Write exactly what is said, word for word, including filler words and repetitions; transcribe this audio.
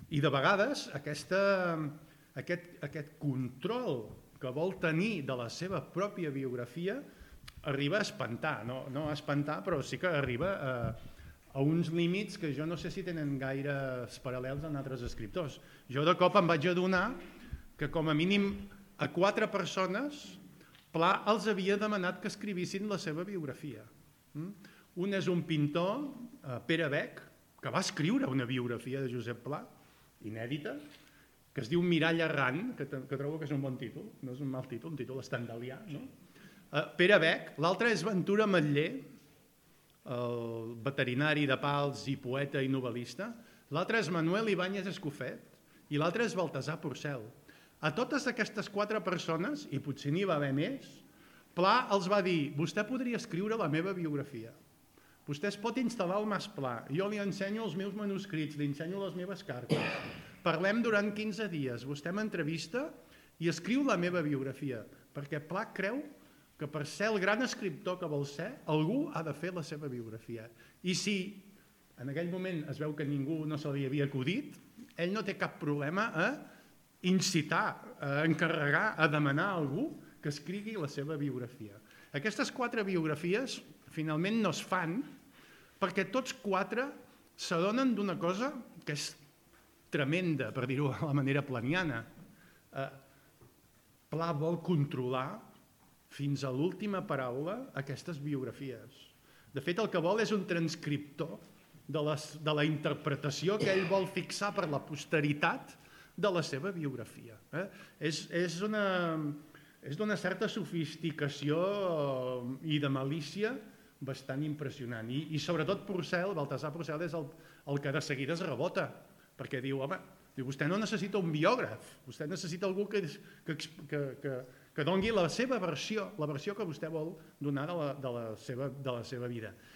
I de vegades aquesta, aquest, aquest control que vol tenir de la seva pròpia biografia arriba a espantar, no, no a espantar, però sí que arriba a, a uns límits que jo no sé si tenen gaires paral·lels en altres escriptors. Jo de cop em vaig adonar que com a mínim a quatre persones Pla els havia demanat que escrivissin la seva biografia. Un és un pintor, Pere Bec, que va escriure una biografia de Josep Pla, inèdita, que es diu Mirall errant, que, que trobo que és un bon títol, no és un mal títol, un títol estendalià, no? Uh, Pere Bec, l'altre és Ventura Matller, el veterinari de Pals i poeta i novel·lista, l'altre és Manuel Ibáñez Escofet i l'altre és Baltasar Porcel. A totes aquestes quatre persones, i potser n'hi va haver més, Pla els va dir, vostè podria escriure la meva biografia, vostè es pot instal·lar al Mas Pla, jo li ensenyo els meus manuscrits, li ensenyo les meves cartes, parlem durant quinze dies, vostè m'entrevista i escriu la meva biografia, perquè Pla creu que per ser el gran escriptor que vol ser, algú ha de fer la seva biografia. I si en aquell moment es veu que ningú no se li havia acudit, ell no té cap problema a incitar, a encarregar, a demanar a algú que escrigui la seva biografia. Aquestes quatre biografies finalment no es fan perquè tots quatre s'adonen d'una cosa que és tremenda, per dir-ho de la manera planiana. Eh, Pla vol controlar fins a l'última paraula aquestes biografies. De fet, el que vol és un transcriptor de, les, de la interpretació que ell vol fixar per la posteritat de la seva biografia. Eh? És, és una, és d'una certa sofisticació i de malícia bastant impressionant. I, i sobretot Porcel, Baltasar Porcel, és el, el que de seguida es rebota, perquè diu, home, diu, vostè no necessita un biògraf, vostè necessita algú que, que, que, que, que doni la seva versió, la versió que vostè vol donar de la, de la, seva, de la seva vida.